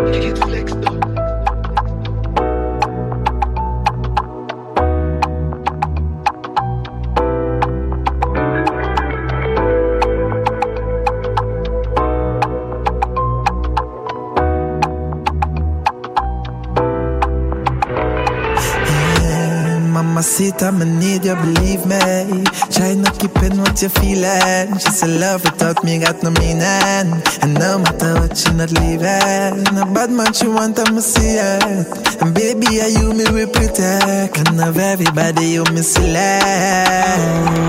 Kid Flex though. Mamacita, I need you, believe me. Try not keep in what you're feeling. She said love without me got no meaning. And no matter what, she not leaving. A bad man she want, I'ma see it. And baby, are you me we protect. And of everybody you me select.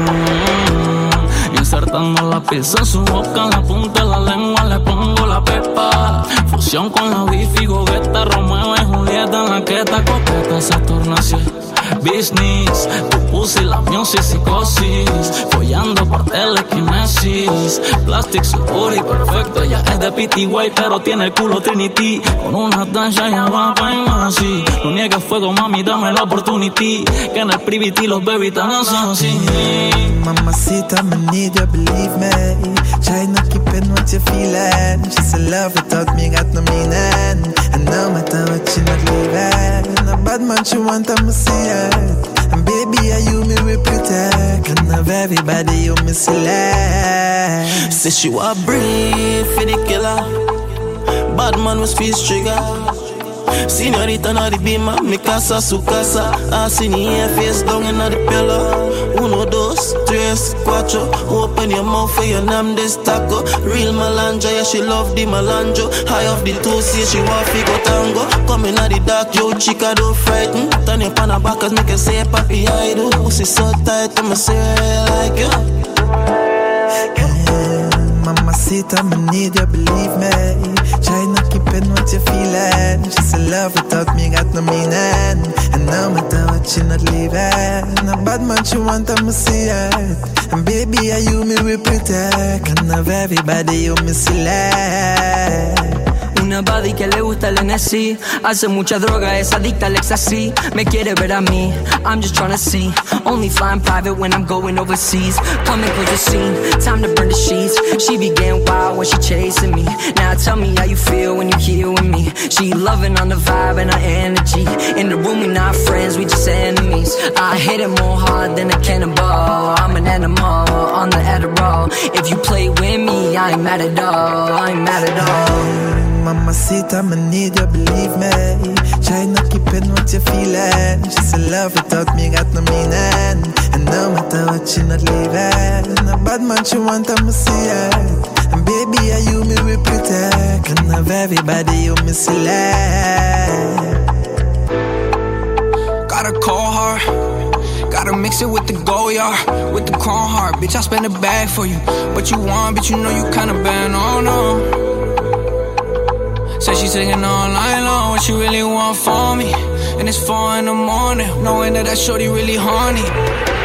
Insertando la pizza en su boca, en la punta de la lengua le pongo la pepa. Fusión con la bifi, gogueta, Romeo y Julieta, en la que está coqueta se torna así. Business, tu pussy, la music, psicosis. Follando por telequinesis. Plastic, su body perfecto. Ella es de PTY, pero tiene el culo Trinity. Con una danza ya va pa' así. No niegues fuego, mami, dame la opportunity. Que en el privity los baby tan así. Mamacita, I need you, believe me. Try not keep in what you're feeling. She said love without me got no meaning. And no matter what, she not leaving. A bad man she want, I'ma see it. And baby, are you me we protect. And of everybody you me select. Say she want breathe for the killer. Bad man with speech trigger. Señorita na the beamer, mi casa, su casa. Así ni face down in the pillow. 1, 2, 3, 4. Open your mouth for your name destaco. Real malanja, yeah, she love the malanjo. High off the 2, see she want figo tango. Come in the dark, yo, chica, don't frighten. Turn your pan back, cause make you say, papi, I do. Pussy so tight, I'ma say I like you. Mamacita, I need you, believe me. Try not keep in what you're feeling. She said love without me got no meaning. And no matter what, she not leaving. A bad man she want, I'ma see it. And baby, are you me we protect. And of everybody you me select. Una body que le gusta el NSC. Hace mucha droga, es adicta al ecstasy. Me quiere ver a mí, I'm just tryna see. Only flying private when I'm going overseas. Come and close the scene, time to burn the sheets. She began wild when she chasing me. Now tell me how you feel when you're here with me. She loving on the vibe and our energy. In the room we not friends, we just enemies. I hit it more hard than a cannonball. I'm an animal on the Adderall. If you play with me, I ain't mad at all. I ain't mad at all. Mamacita, I need you, believe me. Try not keep in what you're feeling. She said love without me got no meaning. And no matter what, she not leaving. A bad man she want, I'ma see it. And baby, are you me we protect. And of everybody you me select. Gotta call her. Gotta mix it with the Goyard, with the chrome heart. Bitch, I spend a bag for you. But you want, bitch, you know you kinda bad, oh no. Said she's taking all night long, what she really want for me. And it's 4 in the morning, knowing that shorty really horny.